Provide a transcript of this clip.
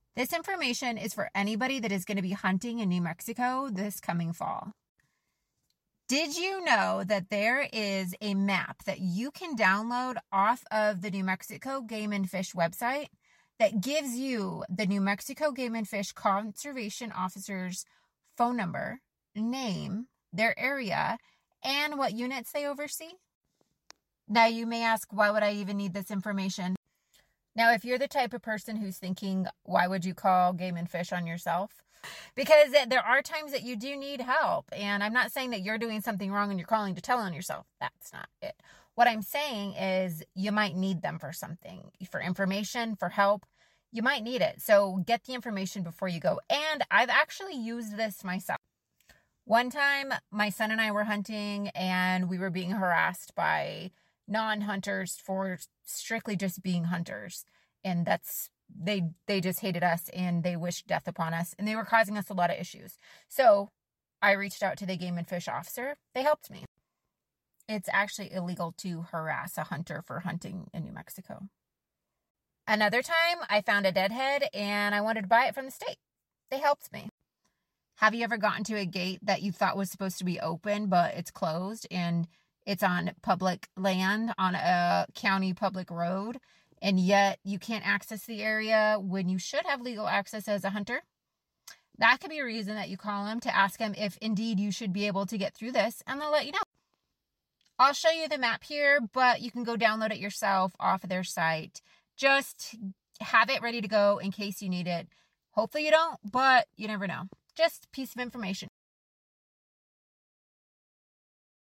This information is for anybody that is going to be hunting in New Mexico this coming fall. Did you know that there is a map that you can download off of the New Mexico Game and Fish website that gives you the New Mexico Game and Fish Conservation Officer's phone number, name, their area, and what units they oversee? Now you may ask, why would I even need this information? Now, if you're the type of person who's thinking, why would you call Game and Fish on yourself? Because there are times that you do need help. And I'm not saying that you're doing something wrong and you're calling to tell on yourself. That's not it. What I'm saying is you might need them for something, for information, for help. You might need it. So get the information before you go. And I've actually used this myself. One time, my son and I were hunting and we were being harassed by non-hunters for strictly just being hunters. And they just hated us and they wished death upon us and they were causing us a lot of issues. So I reached out to the Game and Fish officer. They helped me. It's actually illegal to harass a hunter for hunting in New Mexico. Another time I found a deadhead and I wanted to buy it from the state. They helped me. Have you ever gotten to a gate that you thought was supposed to be open, but it's closed and it's on public land on a county public road, and yet you can't access the area when you should have legal access as a hunter? That could be a reason that you call them to ask them if indeed you should be able to get through this, and they'll let you know. I'll show you the map here, but you can go download it yourself off of their site. Just have it ready to go in case you need it. Hopefully you don't, but you never know. Just a piece of information.